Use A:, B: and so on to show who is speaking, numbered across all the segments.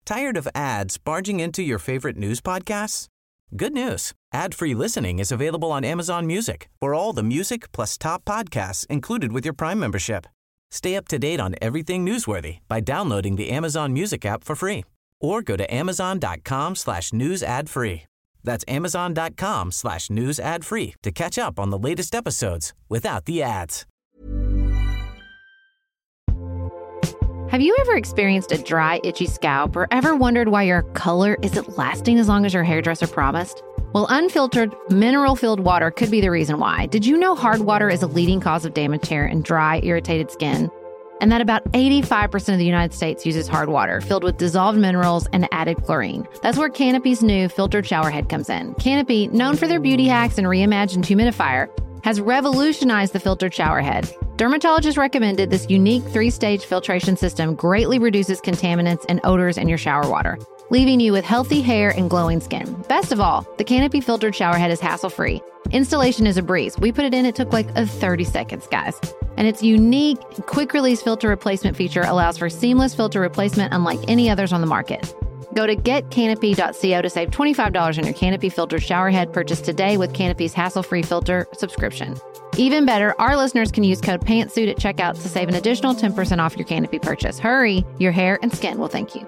A: Tired of ads barging into your favorite news podcasts? Good news. Ad-free listening is available on Amazon Music for all the music plus top podcasts included with your Prime membership. Stay up to date on everything newsworthy by downloading the Amazon Music app for free or go to amazon.com/news ad free. That's amazon.com/news ad free to catch up on the latest episodes without the ads.
B: Have you ever experienced a dry, itchy scalp or ever wondered why your color isn't lasting as long as your hairdresser promised? Well, unfiltered, mineral-filled water could be the reason why. Did you know hard water is a leading cause of damaged hair and dry, irritated skin? And that about 85% of the United States uses hard water filled with dissolved minerals and added chlorine. That's where Canopy's new filtered shower head comes in. Canopy, known for their beauty hacks and reimagined humidifier, has revolutionized the filtered shower head. Dermatologists recommended this unique 3-stage filtration system greatly reduces contaminants and odors in your shower water, leaving you with healthy hair and glowing skin. Best of all, the Canopy filtered shower head is hassle-free. Installation is a breeze. We put it in, it took like 30 seconds, guys. And its unique quick-release filter replacement feature allows for seamless filter replacement unlike any others on the market. Go to getcanopy.co to save $25 on your Canopy filtered shower head purchase today with Canopy's hassle-free filter subscription. Even better, our listeners can use code PANTSUIT at checkout to save an additional 10% off your Canopy purchase. Hurry, your hair and skin will thank you.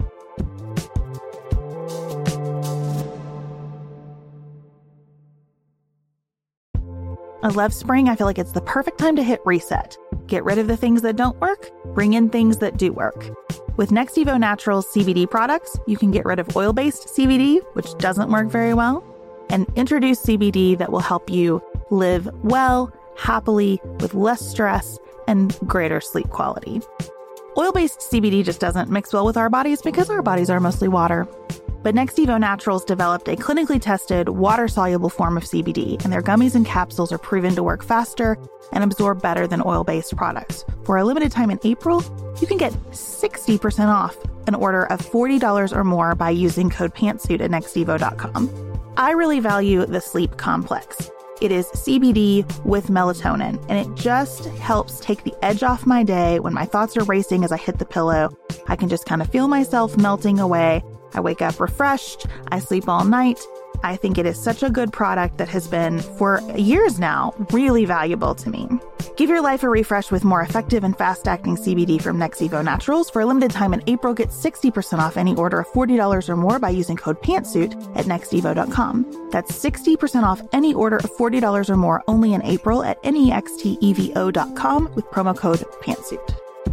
C: I love spring. I feel like it's the perfect time to hit reset. Get rid of the things that don't work, bring in things that do work. With NextEvo Naturals CBD products, you can get rid of oil-based CBD, which doesn't work very well, and introduce CBD that will help you live well, happily, with less stress and greater sleep quality. Oil-based CBD just doesn't mix well with our bodies because our bodies are mostly water. But NextEvo Naturals developed a clinically tested, water-soluble form of CBD, and their gummies and capsules are proven to work faster and absorb better than oil-based products. For a limited time in April, you can get 60% off an order of $40 or more by using code PANTSUIT at nextevo.com. I really value the sleep complex. It is CBD with melatonin, and it just helps take the edge off my day when my thoughts are racing as I hit the pillow. I can just kind of feel myself melting away. I wake up refreshed. I sleep all night. I think it is such a good product that has been, for years now, really valuable to me. Give your life a refresh with more effective and fast-acting CBD from NextEvo Naturals. For a limited time in April, get 60% off any order of $40 or more by using code PANTSUIT at nextevo.com. That's 60% off any order of $40 or more only in April at nextevo.com with promo code PANTSUIT.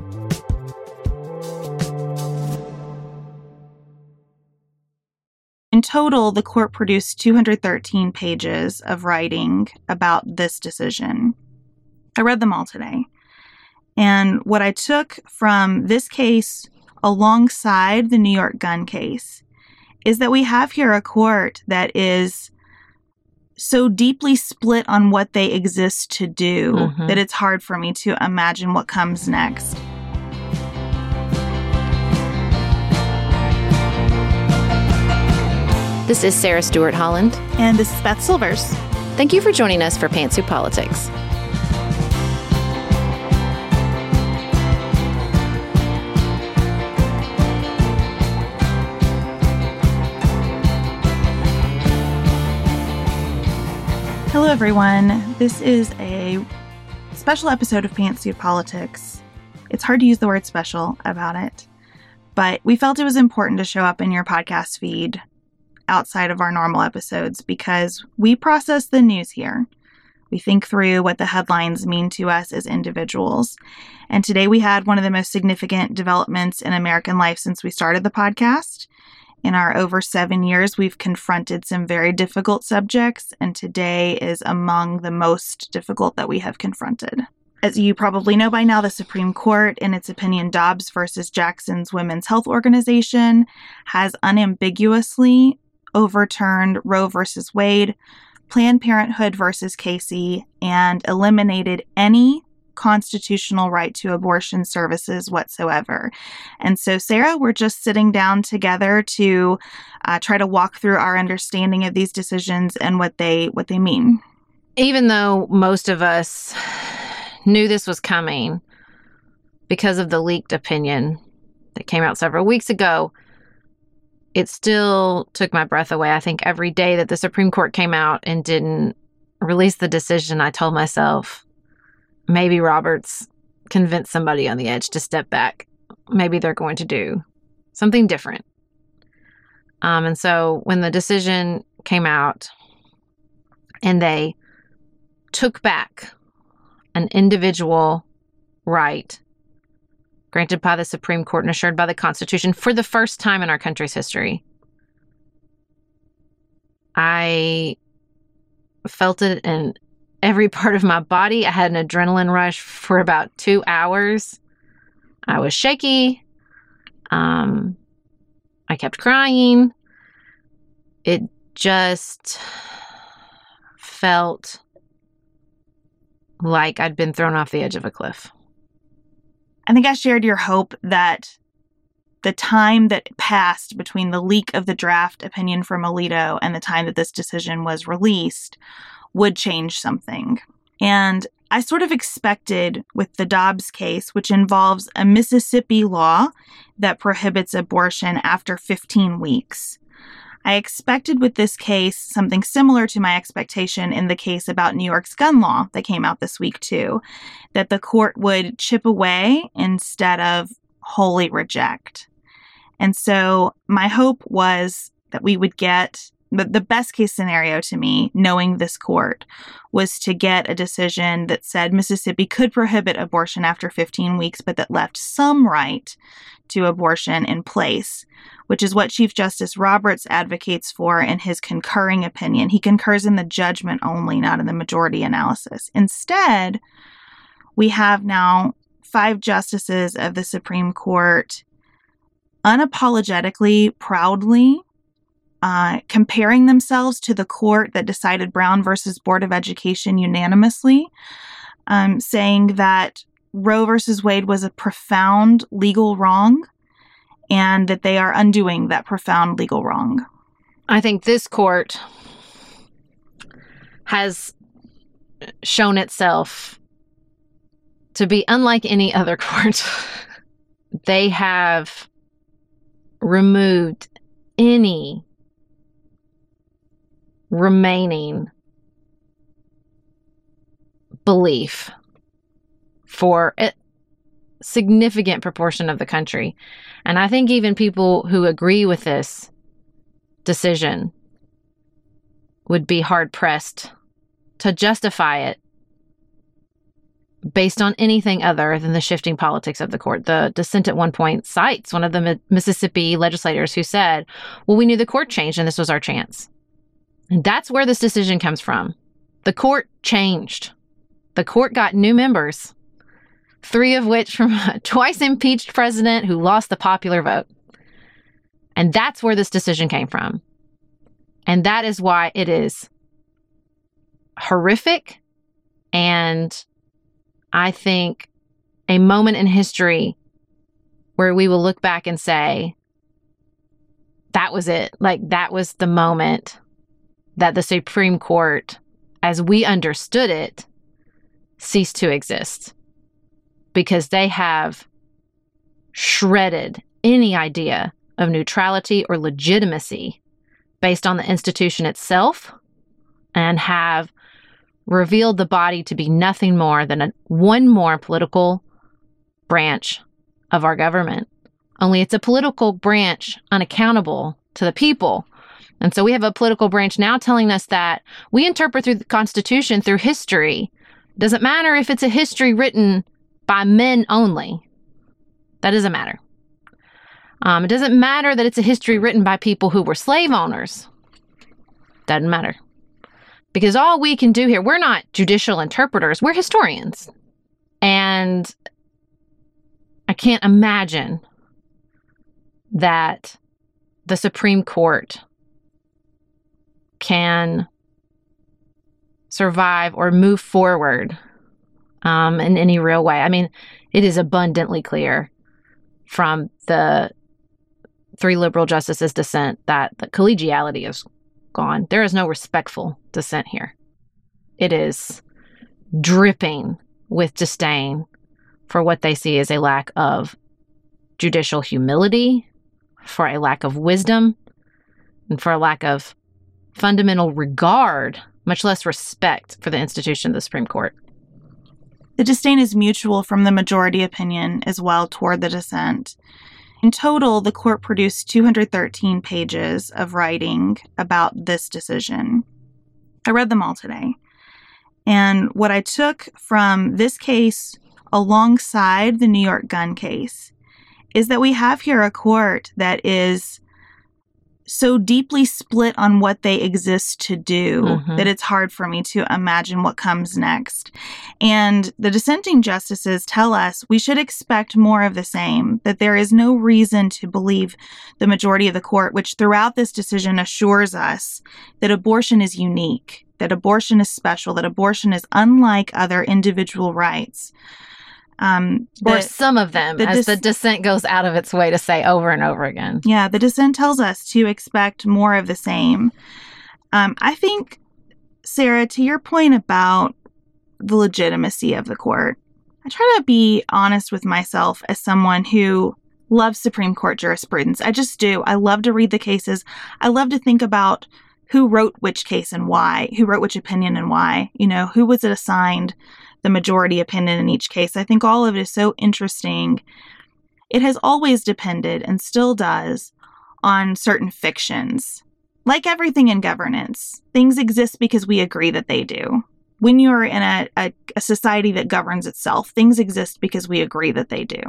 C: In total, the court produced 213 pages of writing about this decision. I read them all today. And what I took from this case alongside the New York gun case is that we have here a court that is so deeply split on what they exist to do that it's hard for me to imagine what comes next.
B: This is Sarah Stewart Holland.
C: And this is Beth Silvers.
B: Thank you for joining us for Pantsuit Politics.
C: Hello, everyone. This is a special episode of Pantsuit Politics. It's hard to use the word special about it, but we felt it was important to show up in your podcast feed outside of our normal episodes because we process the news here. We think through what the headlines mean to us as individuals. And today we had one of the most significant developments in American life since we started the podcast. In our over 7 years, we've confronted some very difficult subjects, and today is among the most difficult that we have confronted. As you probably know by now, the Supreme Court, in its opinion Dobbs versus Jackson's Women's Health Organization, has unambiguously overturned Roe versus Wade, Planned Parenthood versus Casey, and eliminated any constitutional right to abortion services whatsoever. And so, Sarah, we're just sitting down together to try to walk through our understanding of these decisions and what they mean.
B: Even though most of us knew this was coming because of the leaked opinion that came out several weeks ago, it still took my breath away. I think every day that the Supreme Court came out and didn't release the decision, I told myself, maybe Roberts convinced somebody on the edge to step back. Maybe they're going to do something different. And so when the decision came out and they took back an individual right granted by the Supreme Court and assured by the Constitution for the first time in our country's history, I felt it in every part of my body. I had an adrenaline rush for about 2 hours. I was shaky. I kept crying. It just felt like I'd been thrown off the edge of a cliff.
C: I think I shared your hope that the time that passed between the leak of the draft opinion from Alito and the time that this decision was released would change something. And I sort of expected with the Dobbs case, which involves a Mississippi law that prohibits abortion after 15 weeks. I expected with this case something similar to my expectation in the case about New York's gun law that came out this week too, that the court would chip away instead of wholly reject. And so my hope was that we would get the best case scenario to me, knowing this court, was to get a decision that said Mississippi could prohibit abortion after 15 weeks, but that left some right to abortion in place, which is what Chief Justice Roberts advocates for in his concurring opinion. He concurs in the judgment only, not in the majority analysis. Instead, we have now 5 justices of the Supreme Court unapologetically, proudly, comparing themselves to the court that decided Brown versus Board of Education unanimously, saying that Roe versus Wade was a profound legal wrong and that they are undoing that profound legal wrong.
B: I think this court has shown itself to be unlike any other court. They have removed any remaining belief for a significant proportion of the country. And I think even people who agree with this decision would be hard-pressed to justify it based on anything other than the shifting politics of the court. The dissent at one point cites one of the Mississippi legislators who said, well, we knew the court changed and this was our chance. And that's where this decision comes from. The court changed. The court got new members, 3 of which from a twice impeached president who lost the popular vote. And that's where this decision came from. And that is why it is horrific and I think a moment in history where we will look back and say, that was it. Like, that was the moment that the Supreme Court, as we understood it, ceased to exist. Because they have shredded any idea of neutrality or legitimacy based on the institution itself and have revealed the body to be nothing more than one more political branch of our government. Only it's a political branch unaccountable to the people. And so we have a political branch now telling us that we interpret through the Constitution, through history. Doesn't matter if it's a history written by men only. That doesn't matter. It doesn't matter that it's a history written by people who were slave owners. Doesn't matter. Because all we can do here, we're not judicial interpreters, we're historians. And I can't imagine that the Supreme Court can survive or move forward in any real way. I mean, it is abundantly clear from the 3 liberal justices' dissent that the collegiality is gone. There is no respectful dissent here. It is dripping with disdain for what they see as a lack of judicial humility, for a lack of wisdom, and for a lack of fundamental regard, much less respect for the institution of the Supreme Court.
C: The disdain is mutual from the majority opinion as well toward the dissent. In total, the court produced 213 pages of writing about this decision. I read them all today. And what I took from this case alongside the New York gun case is that we have here a court that is so deeply split on what they exist to do that it's hard for me to imagine what comes next. And the dissenting justices tell us we should expect more of the same, that there is no reason to believe the majority of the court, which throughout this decision assures us that abortion is unique, that abortion is special, that abortion is unlike other individual rights.
B: Or some of them, as the dissent goes out of its way to say over and over again.
C: Yeah, the dissent tells us to expect more of the same. I think, Sarah, to your point about the legitimacy of the court, I try to be honest with myself as someone who loves Supreme Court jurisprudence. I just do. I love to read the cases. I love to think about who wrote which case and why, who wrote which opinion and why, who was it assigned the majority opinion in each case. I think all of it is so interesting. It has always depended, and still does, on certain fictions. Like everything in governance, things exist because we agree that they do. When you're in a society that governs itself, things exist because we agree that they do.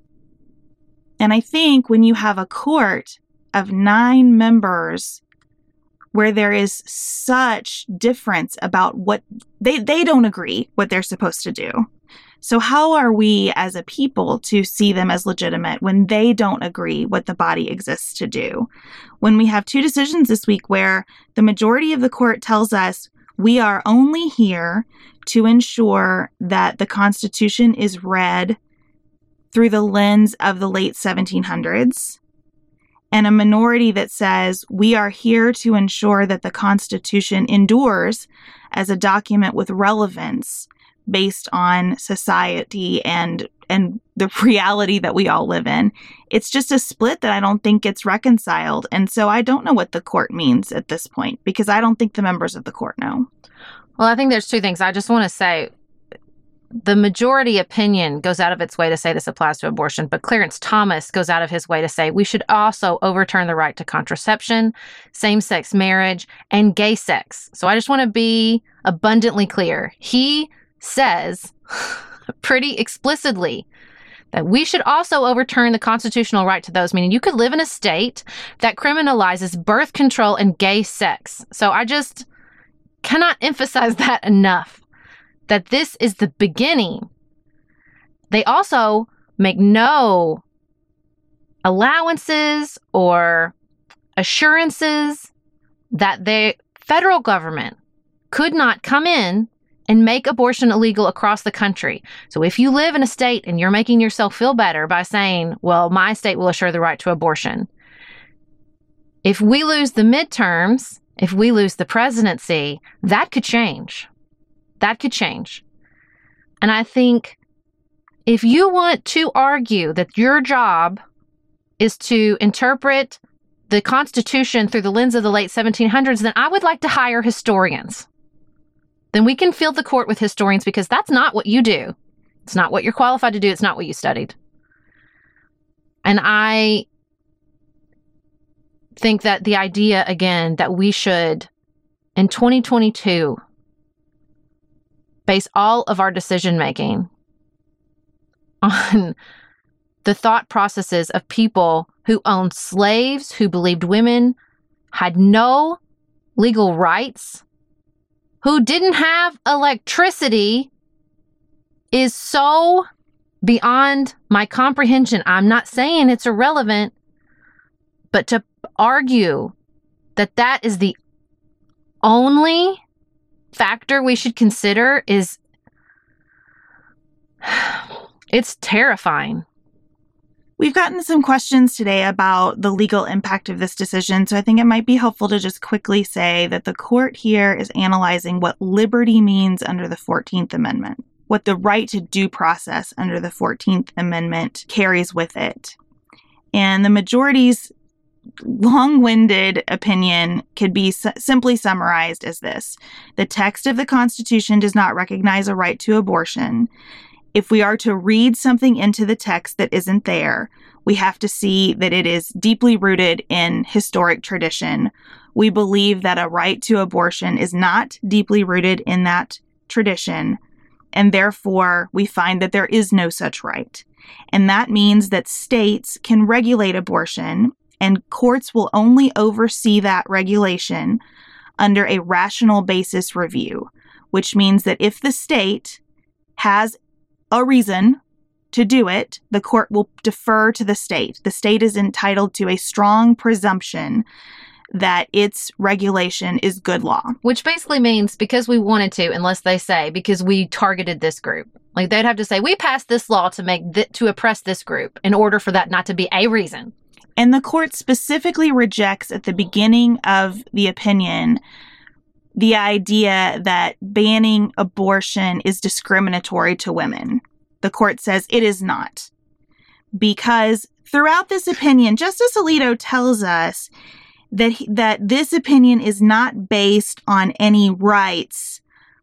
C: And I think when you have a court of 9 members where there is such difference about what they don't agree what they're supposed to do. So how are we as a people to see them as legitimate when they don't agree what the body exists to do? When we have 2 decisions this week where the majority of the court tells us we are only here to ensure that the Constitution is read through the lens of the late 1700s, and a minority that says we are here to ensure that the Constitution endures as a document with relevance based on society and the reality that we all live in. It's just a split that I don't think gets reconciled. And so I don't know what the court means at this point, because I don't think the members of the court know.
B: Well, I think there's 2 things. I just want to say the majority opinion goes out of its way to say this applies to abortion, but Clarence Thomas goes out of his way to say we should also overturn the right to contraception, same-sex marriage, and gay sex. So I just want to be abundantly clear. He says pretty explicitly that we should also overturn the constitutional right to those, meaning you could live in a state that criminalizes birth control and gay sex. So I just cannot emphasize that enough, that this is the beginning. They also make no allowances or assurances that the federal government could not come in and make abortion illegal across the country. So if you live in a state and you're making yourself feel better by saying, well, my state will assure the right to abortion, if we lose the midterms, if we lose the presidency, that could change. That could change. And I think if you want to argue that your job is to interpret the Constitution through the lens of the late 1700s, then I would like to hire historians. Then we can fill the court with historians, because that's not what you do. It's not what you're qualified to do. It's not what you studied. And I think that the idea, again, that we should, in 2022, base all of our decision-making on the thought processes of people who owned slaves, who believed women had no legal rights, who didn't have electricity, is so beyond my comprehension. I'm not saying it's irrelevant, but to argue that that is the only factor we should consider is, it's terrifying.
C: We've gotten some questions today about the legal impact of this decision, so I think it might be helpful to just quickly say that the court here is analyzing what liberty means under the 14th Amendment, what the right to due process under the 14th Amendment carries with it. And the majority's long-winded opinion could be simply summarized as this. The text of the Constitution does not recognize a right to abortion. If we are to read something into the text that isn't there, we have to see that it is deeply rooted in historic tradition. We believe that a right to abortion is not deeply rooted in that tradition, and therefore we find that there is no such right. And that means that states can regulate abortion, and courts will only oversee that regulation under a rational basis review, which means that if the state has a reason to do it, the court will defer to the state. The state is entitled to a strong presumption that its regulation is good law.
B: Which basically means because we wanted to, unless they say, because we targeted this group. Like they'd have to say, we passed this law to oppress this group in order for that not to be a reason.
C: And the court specifically rejects at the beginning of the opinion the idea that banning abortion is discriminatory to women. The court says it is not. Because throughout this opinion, Justice Alito tells us that this opinion is not based on any rights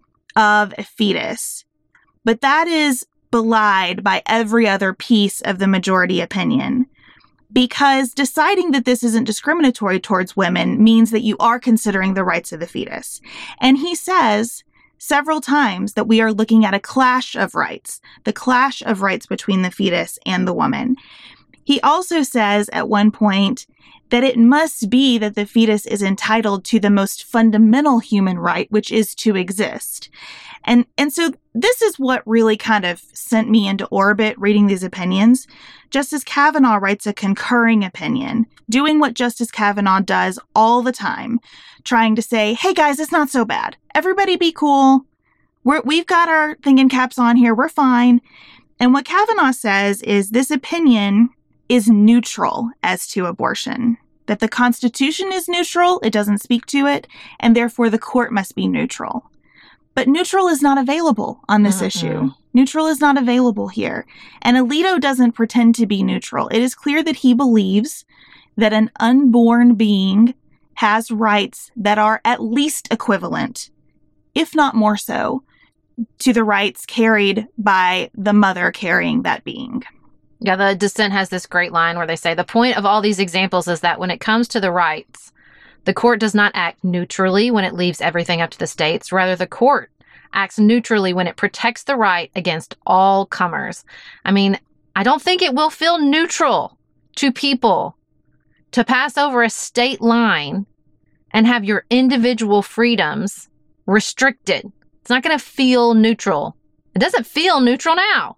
C: of a fetus. But that is belied by every other piece of the majority opinion. Because deciding that this isn't discriminatory towards women means that you are considering the rights of the fetus. And he says several times that we are looking at a clash of rights, the clash of rights between the fetus and the woman. He also says at one point that it must be that the fetus is entitled to the most fundamental human right, which is to exist. And so this is what really kind of sent me into orbit reading these opinions. Justice Kavanaugh writes a concurring opinion, doing what Justice Kavanaugh does all the time, trying to say, hey guys, it's not so bad. Everybody be cool. We've got our thinking caps on here. We're fine. And what Kavanaugh says is this opinion is neutral as to abortion, that the Constitution is neutral, it doesn't speak to it, and therefore the court must be neutral. But neutral is not available on this issue. Neutral is not available here. And Alito doesn't pretend to be neutral. It is clear that he believes that an unborn being has rights that are at least equivalent, if not more so, to the rights carried by the mother carrying that being.
B: Yeah, the dissent has this great line where they say, the point of all these examples is that when it comes to the rights, the court does not act neutrally when it leaves everything up to the states. Rather, the court acts neutrally when it protects the right against all comers. I mean, I don't think it will feel neutral to people to pass over a state line and have your individual freedoms restricted. It's not going to feel neutral. It doesn't feel neutral now.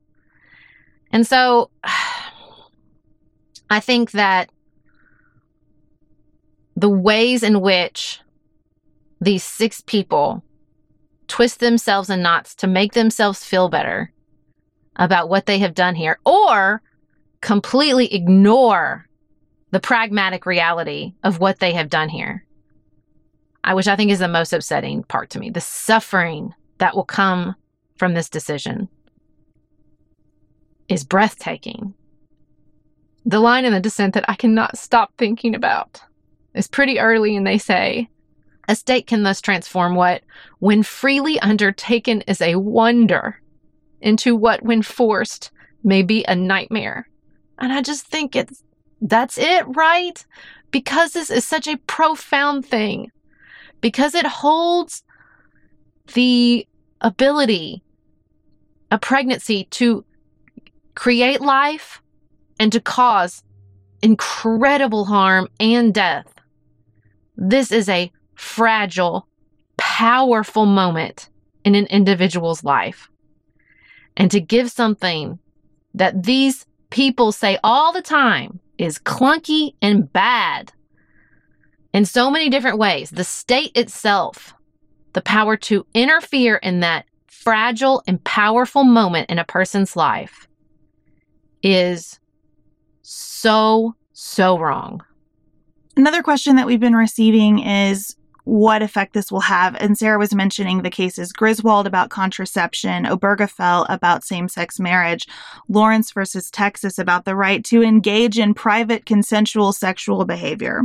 B: And so I think that the ways in which these 6 people twist themselves in knots to make themselves feel better about what they have done here, or completely ignore the pragmatic reality of what they have done here, which I think is the most upsetting part to me, the suffering that will come from this decision is breathtaking. The line in the dissent that I cannot stop thinking about is pretty early, and they say, a state can thus transform what, when freely undertaken, is a wonder, into what, when forced, may be a nightmare. And I just think that's it, right? Because this is such a profound thing. Because it holds the ability, a pregnancy, to create life and to cause incredible harm and death. This is a fragile, powerful moment in an individual's life. And to give something that these people say all the time is clunky and bad in so many different ways, the state itself, the power to interfere in that fragile and powerful moment in a person's life, is so wrong.
C: Another question that we've been receiving is, what effect this will have. And Sarah was mentioning the cases Griswold about contraception, Obergefell about same-sex marriage, Lawrence versus Texas about the right to engage in private consensual sexual behavior.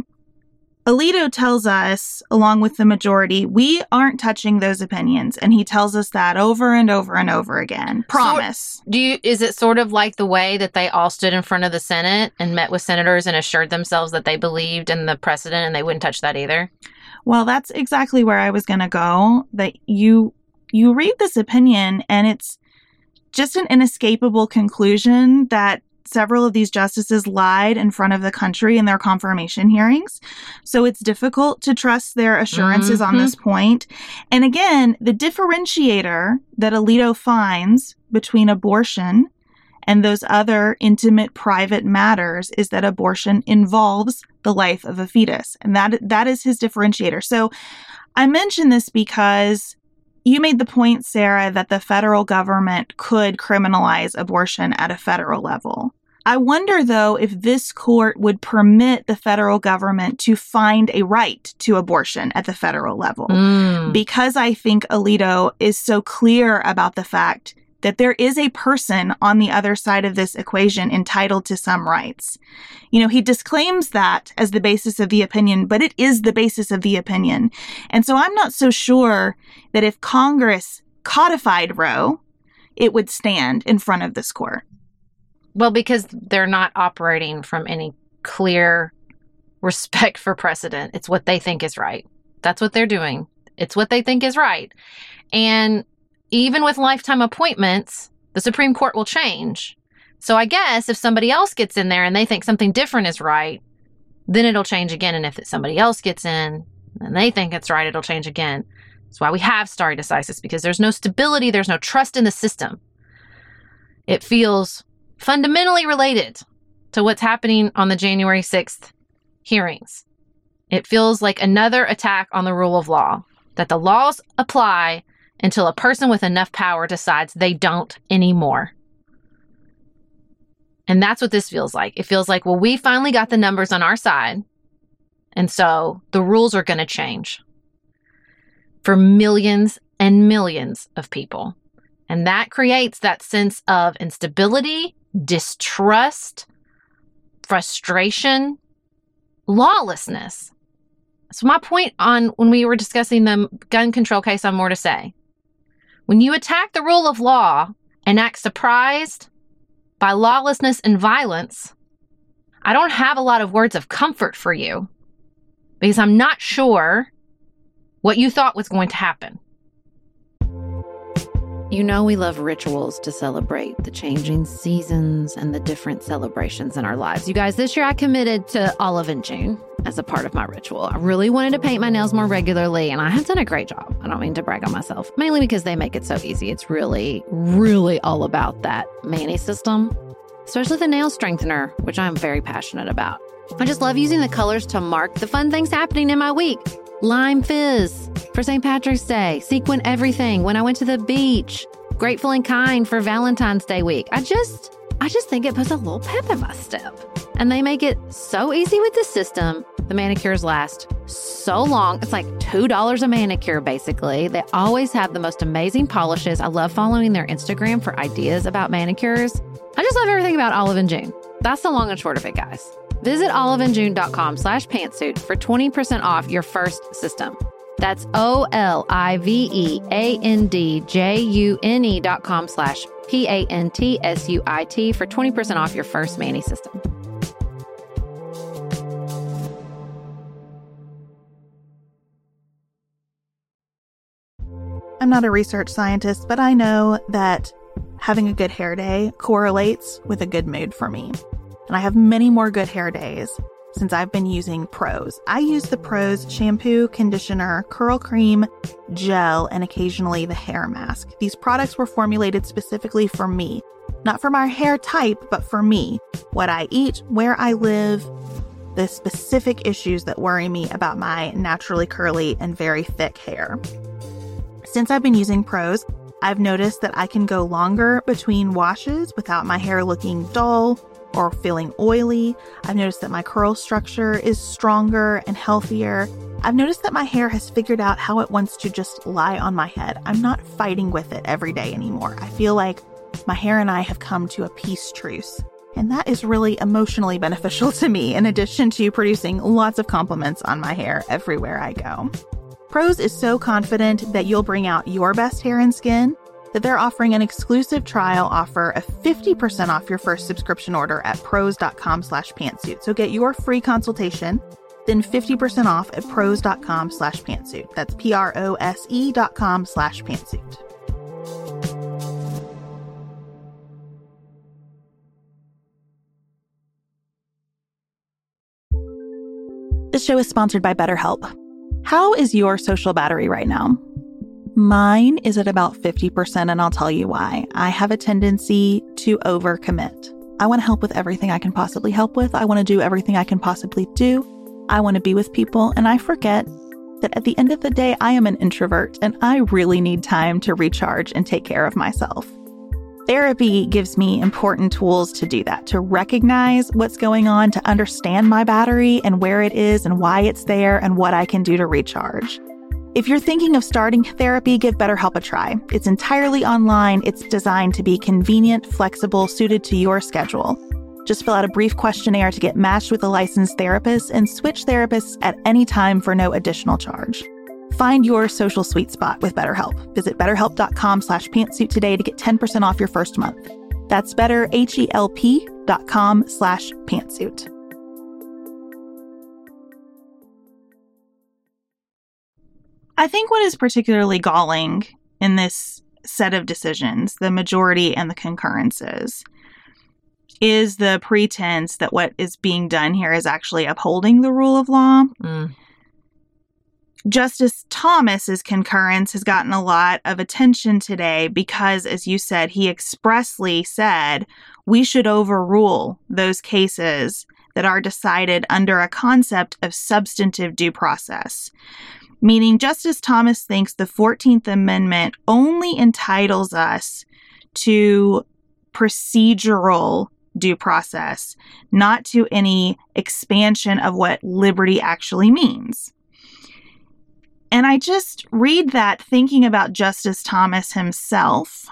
C: Alito tells us, along with the majority, we aren't touching those opinions. And he tells us that over and over and over again. Promise.
B: Is it sort of like the way that they all stood in front of the Senate and met with senators and assured themselves that they believed in the precedent and they wouldn't touch that either?
C: Well, that's exactly where I was going to go. That you read this opinion and it's just an inescapable conclusion that several of these justices lied in front of the country in their confirmation hearings. So it's difficult to trust their assurances on this point. And again, the differentiator that Alito finds between abortion and those other intimate private matters is that abortion involves the life of a fetus. And that is his differentiator. So I mention this because you made the point, Sarah, that the federal government could criminalize abortion at a federal level. I wonder, though, if this court would permit the federal government to find a right to abortion at the federal level. Because I think Alito is so clear about the fact that there is a person on the other side of this equation entitled to some rights. You know, he disclaims that as the basis of the opinion, but it is the basis of the opinion. And so I'm not so sure that if Congress codified Roe, it would stand in front of this court.
B: Well, because they're not operating from any clear respect for precedent. It's what they think is right. That's what they're doing. It's what they think is right. And even with lifetime appointments, the Supreme Court will change. So I guess if somebody else gets in there and they think something different is right, then it'll change again. And if somebody else gets in and they think it's right, it'll change again. That's why we have stare decisis, because there's no stability, there's no trust in the system. It feels fundamentally related to what's happening on the January 6th hearings. It feels like another attack on the rule of law, that the laws apply until a person with enough power decides they don't anymore. And that's what this feels like. It feels like, well, we finally got the numbers on our side, and so the rules are going to change for millions and millions of people. And that creates that sense of instability, distrust, frustration, lawlessness. So my point on when we were discussing the gun control case on More to Say, when you attack the rule of law and act surprised by lawlessness and violence, I don't have a lot of words of comfort for you, because I'm not sure what you thought was going to happen. You know we love rituals to celebrate the changing seasons and the different celebrations in our lives. You guys, this year I committed to Olive in June as a part of my ritual. I really wanted to paint my nails more regularly, and I have done a great job. I don't mean to brag on myself, mainly because they make it so easy. It's really, really all about that Mani system, especially the nail strengthener, which I'm very passionate about. I just love using the colors to mark the fun things happening in my week. Lime Fizz for St. Patrick's Day, Sequin Everything when I went to the beach, Grateful and Kind for Valentine's Day week. I just think it puts a little pep in my step. And they make it so easy with the system. The manicures last so long. It's like $2 a manicure, basically. They always have the most amazing polishes. I love following their Instagram for ideas about manicures. I just love everything about Olive and June. That's the long and short of it, guys. Visit oliveandjune.com/pantsuit for 20% off your first system. That's oliveandjune.com/pantsuit for 20% off your first Mani system.
C: I'm not a research scientist, but I know that having a good hair day correlates with a good mood for me. And I have many more good hair days since I've been using Prose. I use the Prose shampoo, conditioner, curl cream, gel, and occasionally the hair mask. These products were formulated specifically for me, not for my hair type, but for me, what I eat, where I live, the specific issues that worry me about my naturally curly and very thick hair. Since I've been using Prose, I've noticed that I can go longer between washes without my hair looking dull or feeling oily. I've noticed that my curl structure is stronger and healthier. I've noticed that my hair has figured out how it wants to just lie on my head. I'm not fighting with it every day anymore. I feel like my hair and I have come to a peace truce. And that is really emotionally beneficial to me, in addition to producing lots of compliments on my hair everywhere I go. Prose is so confident that you'll bring out your best hair and skin that they're offering an exclusive trial offer of 50% off your first subscription order at prose.com/pantsuit. So get your free consultation, then 50% off at prose.com/pantsuit. That's prose.com/pantsuit. This show is sponsored by BetterHelp. How is your social battery right now? Mine is at about 50%, and I'll tell you why. I have a tendency to overcommit. I want to help with everything I can possibly help with. I want to do everything I can possibly do. I want to be with people, and I forget that at the end of the day, I am an introvert, and I really need time to recharge and take care of myself. Therapy gives me important tools to do that, to recognize what's going on, to understand my battery and where it is and why it's there and what I can do to recharge. If you're thinking of starting therapy, give BetterHelp a try. It's entirely online. It's designed to be convenient, flexible, suited to your schedule. Just fill out a brief questionnaire to get matched with a licensed therapist and switch therapists at any time for no additional charge. Find your social sweet spot with BetterHelp. Visit BetterHelp.com/pantsuit today to get 10% off your first month. That's BetterHelp.com/pantsuit. I think what is particularly galling in this set of decisions, the majority and the concurrences, is the pretense that what is being done here is actually upholding the rule of law. Justice Thomas's concurrence has gotten a lot of attention today because, as you said, he expressly said we should overrule those cases that are decided under a concept of substantive due process. Meaning Justice Thomas thinks the 14th Amendment only entitles us to procedural due process, not to any expansion of what liberty actually means. And I just read that thinking about Justice Thomas himself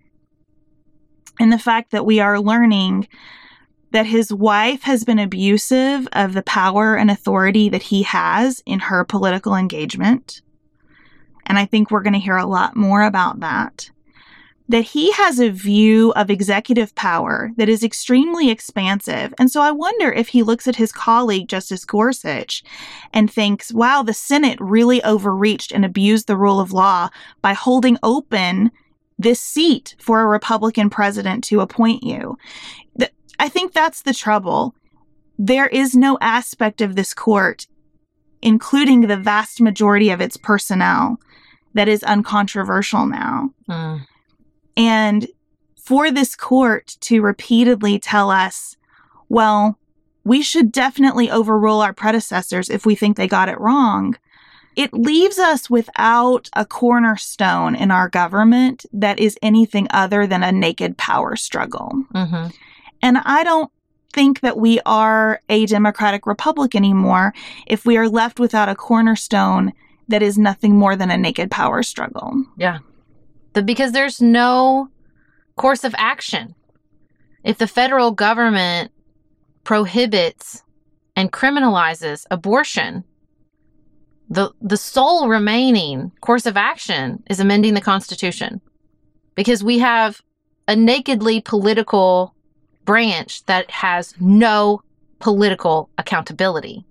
C: and the fact that we are learning that his wife has been abusive of the power and authority that he has in her political engagement. And I think we're going to hear a lot more about that. That he has a view of executive power that is extremely expansive. And so I wonder if he looks at his colleague, Justice Gorsuch, and thinks, wow, the Senate really overreached and abused the rule of law by holding open this seat for a Republican president to appoint you. I think that's the trouble. There is no aspect of this court, including the vast majority of its personnel, that is uncontroversial now. And for this court to repeatedly tell us, well, we should definitely overrule our predecessors if we think they got it wrong, it leaves us without a cornerstone in our government that is anything other than a naked power struggle. And I don't think that we are a democratic republic anymore if we are left without a cornerstone that is nothing more than a naked power struggle.
B: Yeah. Because there's no course of action. If the federal government prohibits and criminalizes abortion, the sole remaining course of action is amending the Constitution. Because we have a nakedly political branch that has no political accountability.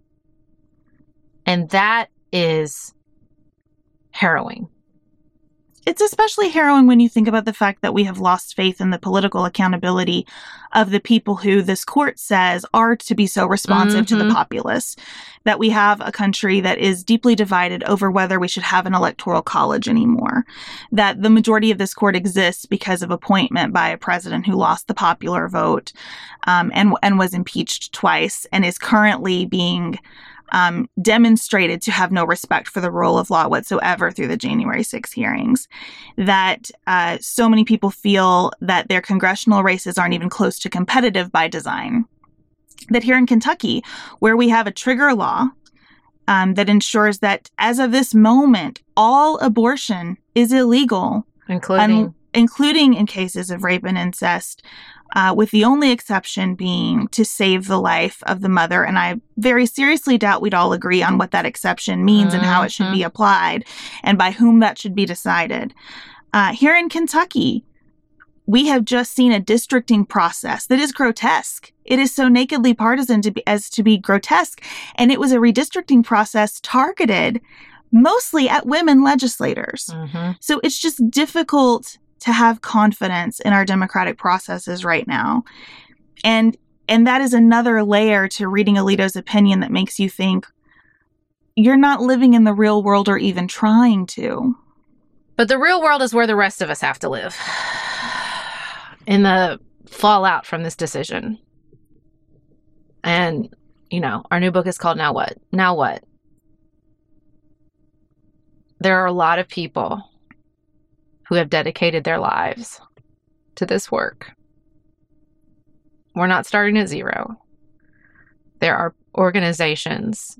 B: And that is harrowing.
C: It's especially harrowing when you think about the fact that we have lost faith in the political accountability of the people who this court says are to be so responsive to the populace, that we have a country that is deeply divided over whether we should have an electoral college anymore, that the majority of this court exists because of appointment by a president who lost the popular vote and was impeached twice and is currently being demonstrated to have no respect for the rule of law whatsoever through the January 6 hearings, that so many people feel that their congressional races aren't even close to competitive by design, that here in Kentucky, where we have a trigger law that ensures that as of this moment, all abortion is illegal, including in cases of rape and incest, with the only exception being to save the life of the mother. And I very seriously doubt we'd all agree on what that exception means and how it should be applied and by whom that should be decided. Here in Kentucky, we have just seen a districting process that is grotesque. It is so nakedly partisan as to be grotesque. And it was a redistricting process targeted mostly at women legislators. So it's just difficult to have confidence in our democratic processes right now. And that is another layer to reading Alito's opinion that makes you think you're not living in the real world or even trying to.
B: But the real world is where the rest of us have to live in the fallout from this decision. And, our new book is called Now What? Now What? There are a lot of people who have dedicated their lives to this work. We're not starting at zero. There are organizations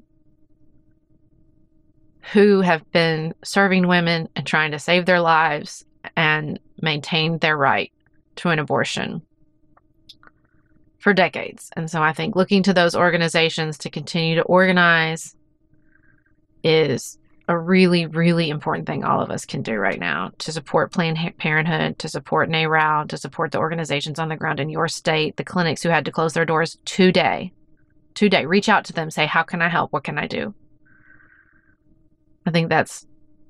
B: who have been serving women and trying to save their lives and maintain their right to an abortion for decades. And so I think looking to those organizations to continue to organize is a really, really important thing all of us can do right now to support Planned Parenthood, to support NARAL, to support the organizations on the ground in your state, the clinics who had to close their doors today. Reach out to them, say, how can I help? What can I do? I think that's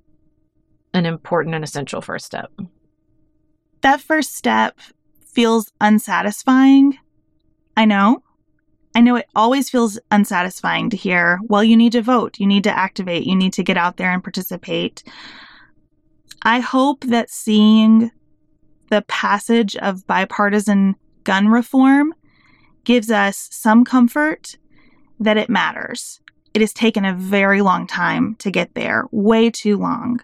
B: an important and essential first step.
C: That first step feels unsatisfying. I know it always feels unsatisfying to hear, well, you need to vote, you need to activate, you need to get out there and participate. I hope that seeing the passage of bipartisan gun reform gives us some comfort that it matters. It has taken a very long time to get there, way too long.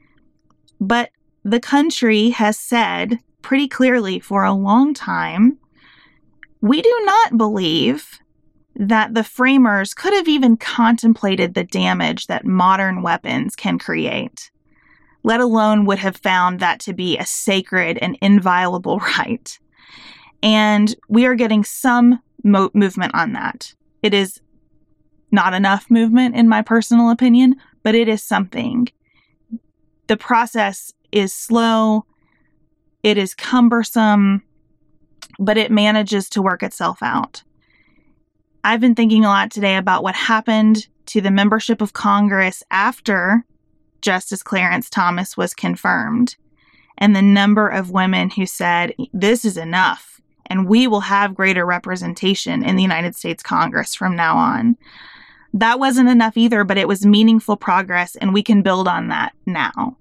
C: But the country has said pretty clearly for a long time, we do not believe that the framers could have even contemplated the damage that modern weapons can create, let alone would have found that to be a sacred and inviolable right. And we are getting some movement on that. It is not enough movement, in my personal opinion, but it is something. The process is slow, it is cumbersome, but it manages to work itself out. I've been thinking a lot today about what happened to the membership of Congress after Justice Clarence Thomas was confirmed, and the number of women who said, this is enough, and we will have greater representation in the United States Congress from now on. That wasn't enough either, but it was meaningful progress, and we can build on that now.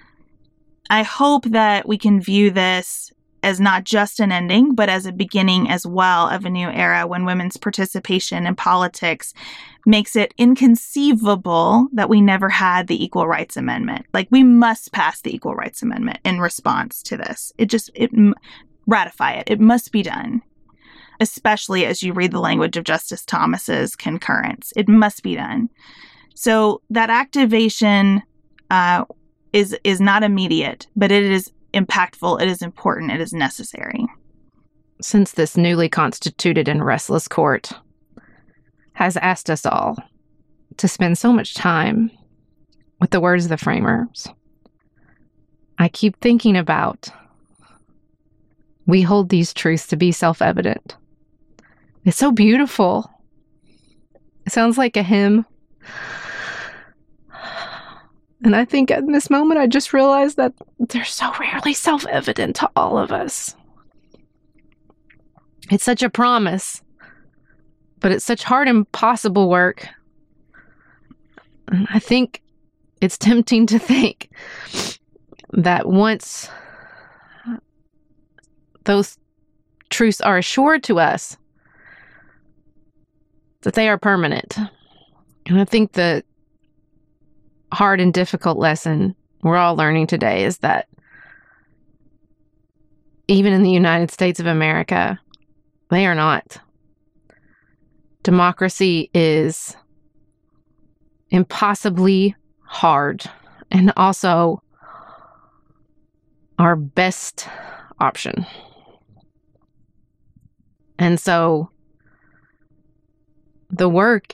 C: I hope that we can view this as not just an ending, but as a beginning as well of a new era when women's participation in politics makes it inconceivable that we never had the Equal Rights Amendment. Like, we must pass the Equal Rights Amendment in response to this. Ratify it. It must be done, especially as you read the language of Justice Thomas's concurrence. It must be done. So that activation is not immediate, but it is impactful, it is important, it is necessary.
B: Since this newly constituted and restless court has asked us all to spend so much time with the words of the framers, I keep thinking about, we hold these truths to be self-evident. It's so beautiful. It sounds like a hymn. And I think in this moment, I just realized that they're so rarely self-evident to all of us. It's such a promise, but it's such hard, impossible work. And I think it's tempting to think that once those truths are assured to us, that they are permanent. And I think the hard and difficult lesson we're all learning today is that even in the United States of America, they are not. Democracy is impossibly hard and also our best option. And so the work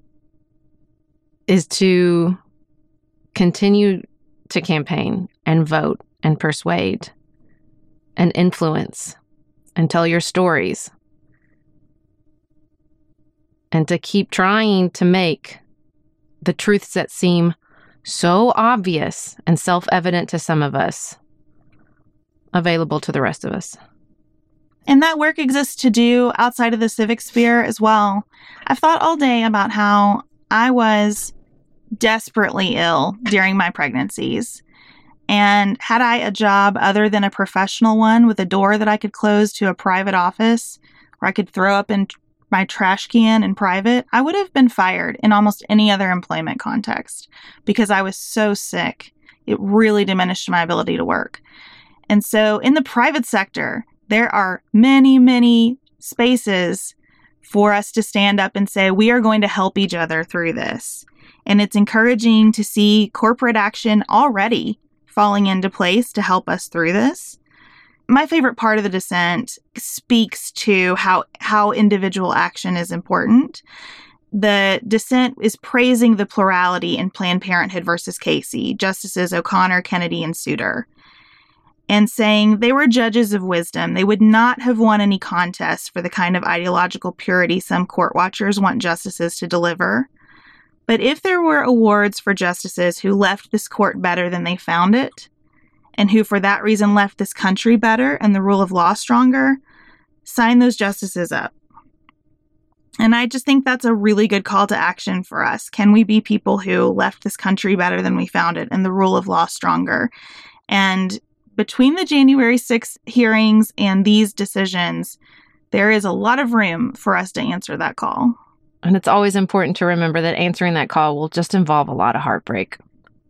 B: is to continue to campaign and vote and persuade and influence and tell your stories and to keep trying to make the truths that seem so obvious and self-evident to some of us available to the rest of us.
C: And that work exists to do outside of the civic sphere as well. I've thought all day about how I was desperately ill during my pregnancies. And had I a job other than a professional one with a door that I could close to a private office where I could throw up in my trash can in private, I would have been fired in almost any other employment context because I was so sick. It really diminished my ability to work. And so in the private sector, there are many, many spaces for us to stand up and say, we are going to help each other through this. And it's encouraging to see corporate action already falling into place to help us through this. My favorite part of the dissent speaks to how individual action is important. The dissent is praising the plurality in Planned Parenthood versus Casey, Justices O'Connor, Kennedy, and Souter, and saying they were judges of wisdom. They would not have won any contest for the kind of ideological purity some court watchers want justices to deliver. But if there were awards for justices who left this court better than they found it, and who for that reason left this country better and the rule of law stronger, sign those justices up. And I just think that's a really good call to action for us. Can we be people who left this country better than we found it and the rule of law stronger? And between the January 6th hearings and these decisions, there is a lot of room for us to answer that call.
B: And it's always important to remember that answering that call will just involve a lot of heartbreak.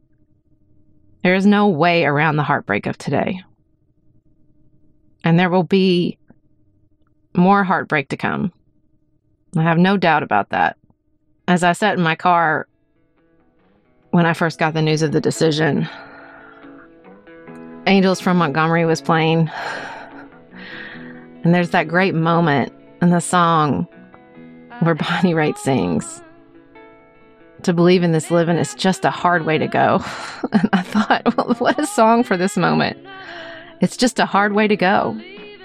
B: There is no way around the heartbreak of today. And there will be more heartbreak to come. I have no doubt about that. As I sat in my car when I first got the news of the decision, Angels from Montgomery was playing. And there's that great moment in the song where Bonnie Raitt sings, "To believe in this living is just a hard way to go." And I thought, well, what a song for this moment. It's just a hard way to go.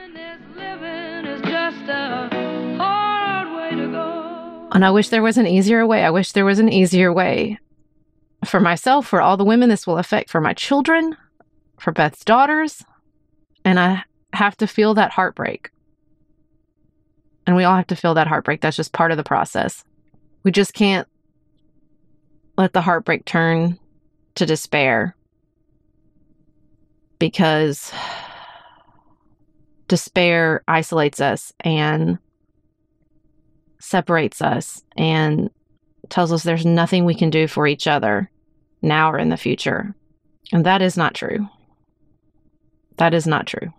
B: And I wish there was an easier way. I wish there was an easier way for myself, for all the women this will affect, for my children, for Beth's daughters. And I have to feel that heartbreak. And we all have to feel that heartbreak. That's just part of the process. We just can't let the heartbreak turn to despair, because despair isolates us and separates us and tells us there's nothing we can do for each other now or in the future. And that is not true. That is not true.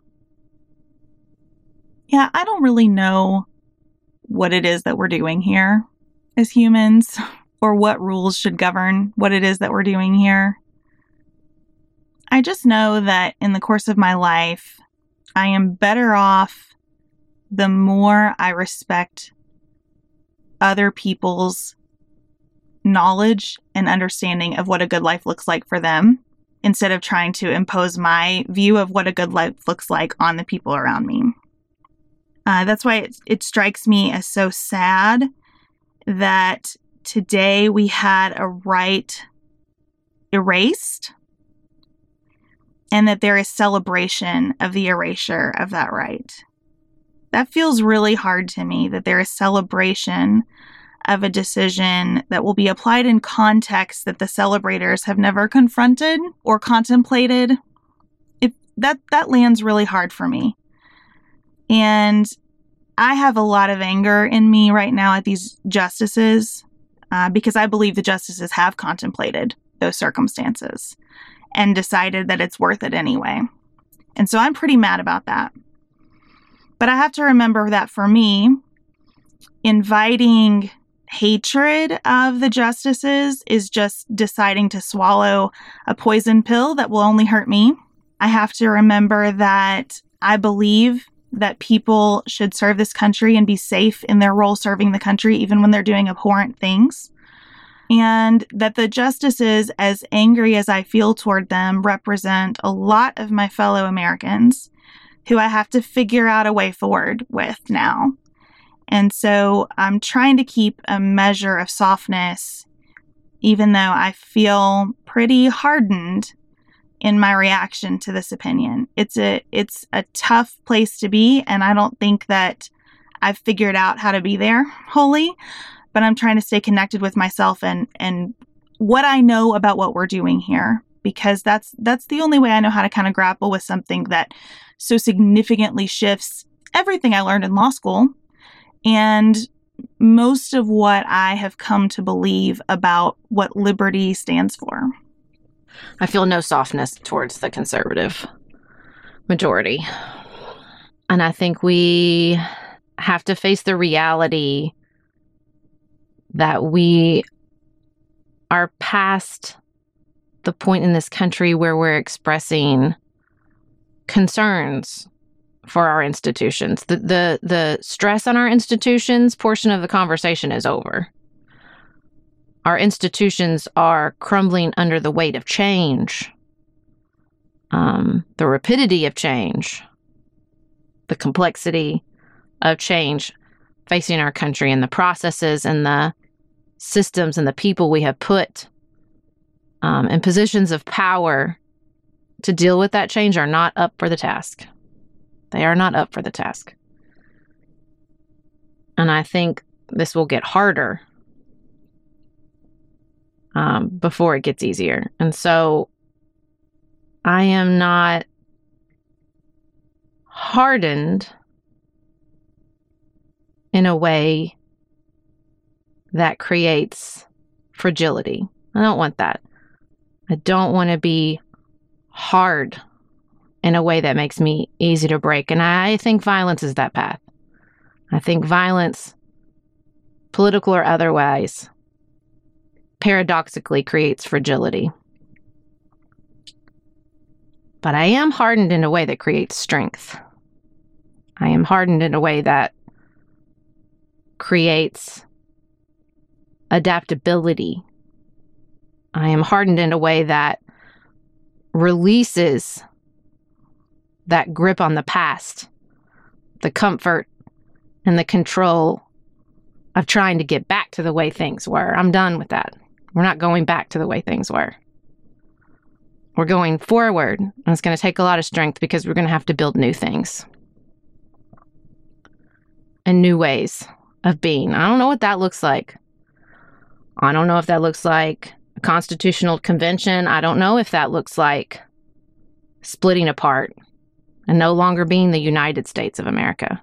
C: Yeah, I don't really know what it is that we're doing here as humans, or what rules should govern what it is that we're doing here. I just know that in the course of my life, I am better off the more I respect other people's knowledge and understanding of what a good life looks like for them, instead of trying to impose my view of what a good life looks like on the people around me. That's why it strikes me as so sad that today we had a right erased, and that there is celebration of the erasure of that right. That feels really hard to me, that there is celebration of a decision that will be applied in contexts that the celebrators have never confronted or contemplated. That lands really hard for me. And I have a lot of anger in me right now at these justices, because I believe the justices have contemplated those circumstances and decided that it's worth it anyway. And so I'm pretty mad about that. But I have to remember that for me, inviting hatred of the justices is just deciding to swallow a poison pill that will only hurt me. I have to remember that I believe that people should serve this country and be safe in their role serving the country, even when they're doing abhorrent things. And that the justices, as angry as I feel toward them, represent a lot of my fellow Americans who I have to figure out a way forward with now. And so I'm trying to keep a measure of softness, even though I feel pretty hardened in my reaction to this opinion. It's a tough place to be, and I don't think that I've figured out how to be there wholly, but I'm trying to stay connected with myself and what I know about what we're doing here, because that's the only way I know how to kind of grapple with something that so significantly shifts everything I learned in law school and most of what I have come to believe about what liberty stands for.
B: I feel no softness towards the conservative majority. And I think we have to face the reality that we are past the point in this country where we're expressing concerns for our institutions. The stress on our institutions portion of the conversation is over. Our institutions are crumbling under the weight of change, the rapidity of change, the complexity of change facing our country, and the processes and the systems and the people we have put in positions of power to deal with that change are not up for the task. They are not up for the task. And I think this will get harder before it gets easier. And so I am not hardened in a way that creates fragility. I don't want that. I don't want to be hard in a way that makes me easy to break. And I think violence is that path. I think violence, political or otherwise, paradoxically creates fragility. But I am hardened in a way that creates strength. I am hardened in a way that creates adaptability. I am hardened in a way that releases that grip on the past, the comfort and the control of trying to get back to the way things were. I'm done with that. We're not going back to the way things were. We're going forward, and it's going to take a lot of strength because we're going to have to build new things and new ways of being. I don't know what that looks like. I don't know if that looks like a constitutional convention. I don't know if that looks like splitting apart and no longer being the United States of America.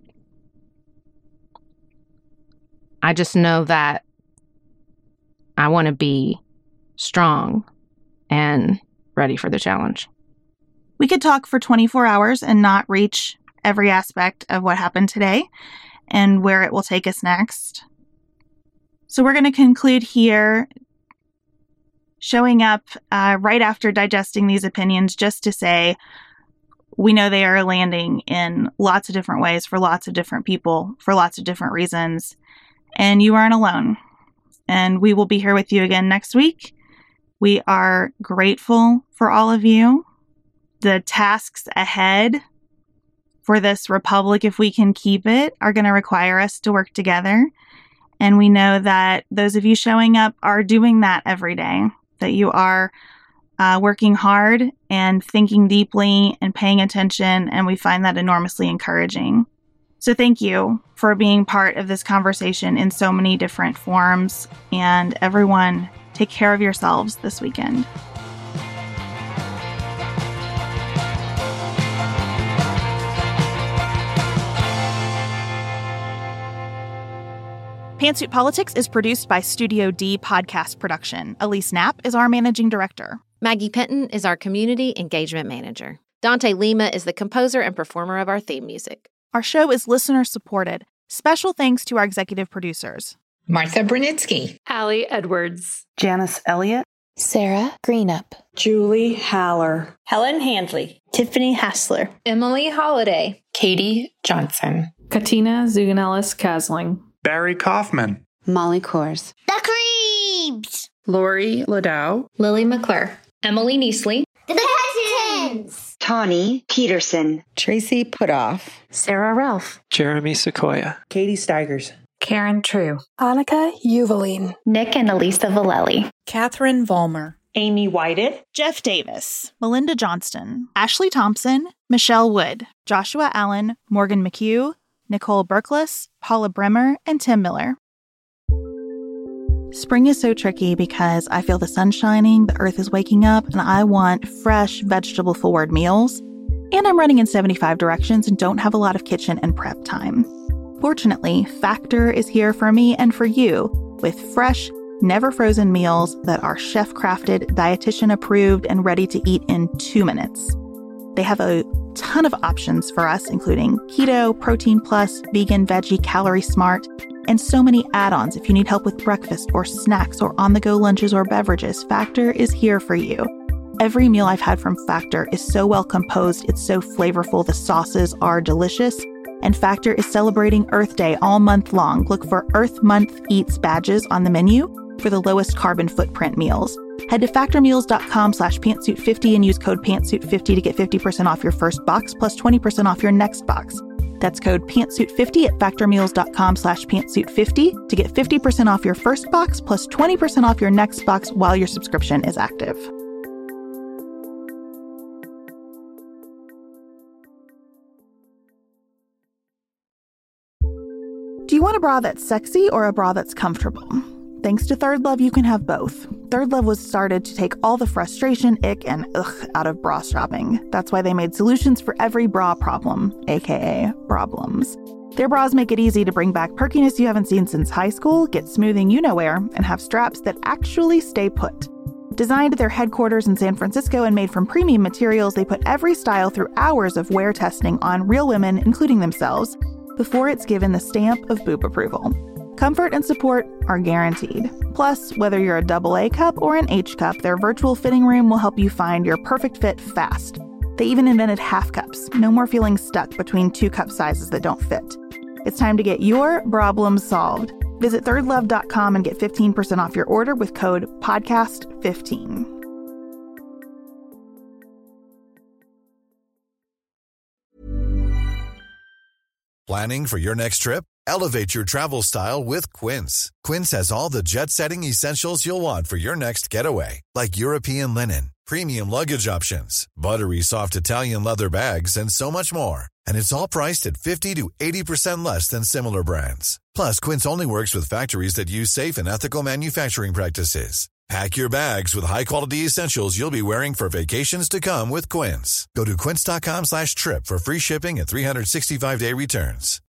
B: I just know that I want to be strong and ready for the challenge.
C: We could talk for 24 hours and not reach every aspect of what happened today and where it will take us next. So we're going to conclude here, showing up right after digesting these opinions just to say we know they are landing in lots of different ways for lots of different people for lots of different reasons. And you aren't alone. And we will be here with you again next week. We are grateful for all of you. The tasks ahead for this republic, if we can keep it, are going to require us to work together. And we know that those of you showing up are doing that every day, that you are working hard and thinking deeply and paying attention. And we find that enormously encouraging. So thank you for being part of this conversation in so many different forms. And everyone, take care of yourselves this weekend. Pantsuit Politics is produced by Studio D Podcast Production. Elise Knapp is our managing director.
B: Maggie Penton is our community engagement manager. Dante Lima is the composer and performer of our theme music.
C: Our show is listener-supported. Special thanks to our executive producers,
D: Martha Brunitsky,
E: Allie Edwards,
C: Janice Elliott,
F: Sarah Greenup,
G: Julie Haller,
H: Helen Handley,
F: Tiffany Hassler,
E: Emily Holiday,
D: Katie Johnson,
E: Katina Zuganellis Kasling,
I: Barry Kaufman,
J: Molly Kors,
K: The Creeps,
L: Lori Ladow,
M: Lily McClure, Emily Neasley,
K: The Pettons,
N: Tawny Peterson,
O: Tracy Putoff,
F: Sarah Ralph,
P: Jeremy Sequoia,
Q: Katie Steigers,
R: Karen True,
S: Annika Uvaline,
T: Nick and Elisa Valelli,
U: Catherine Vollmer,
H: Amy Whited,
C: Jeff Davis, Melinda Johnston, Ashley Thompson, Michelle Wood, Joshua Allen, Morgan McHugh, Nicole Berkless, Paula Bremer, and Tim Miller. Spring is so tricky because I feel the sun shining, the earth is waking up, and I want fresh, vegetable-forward meals. And I'm running in 75 directions and don't have a lot of kitchen and prep time. Fortunately, Factor is here for me and for you with fresh, never-frozen meals that are chef-crafted, dietitian-approved, and ready to eat in 2 minutes. They have a ton of options for us, including keto, protein plus, vegan, veggie, calorie smart, and so many add-ons if you need help with breakfast or snacks or on-the-go lunches or beverages. Factor is here for you. Every meal I've had from Factor is so well composed, it's so flavorful, the sauces are delicious, and Factor is celebrating Earth Day all month long. Look for Earth Month Eats badges on the menu for the lowest carbon footprint meals. Head to factormeals.com/pantsuit50 and use code pantsuit50 to get 50% off your first box plus 20% off your next box. That's code pantsuit50 at factormeals.com/pantsuit50 to get 50% off your first box plus 20% off your next box while your subscription is active. Do you want a bra that's sexy or a bra that's comfortable? Thanks to Third Love, you can have both. Third Love was started to take all the frustration, ick, and ugh out of bra shopping. That's why they made solutions for every bra problem, aka problems. Their bras make it easy to bring back perkiness you haven't seen since high school, get smoothing you-know-where, and have straps that actually stay put. Designed at their headquarters in San Francisco and made from premium materials, they put every style through hours of wear testing on real women, including themselves, before it's given the stamp of boob approval. Comfort and support are guaranteed. Plus, whether you're a AA cup or an H cup, their virtual fitting room will help you find your perfect fit fast. They even invented half cups. No more feeling stuck between 2 cup sizes that don't fit. It's time to get your problems solved. Visit thirdlove.com and get 15% off your order with code PODCAST15.
V: Planning for your next trip? Elevate your travel style with Quince. Quince has all the jet-setting essentials you'll want for your next getaway, like European linen, premium luggage options, buttery soft Italian leather bags, and so much more. And it's all priced at 50 to 80% less than similar brands. Plus, Quince only works with factories that use safe and ethical manufacturing practices. Pack your bags with high-quality essentials you'll be wearing for vacations to come with Quince. Go to quince.com/trip for free shipping and 365-day returns.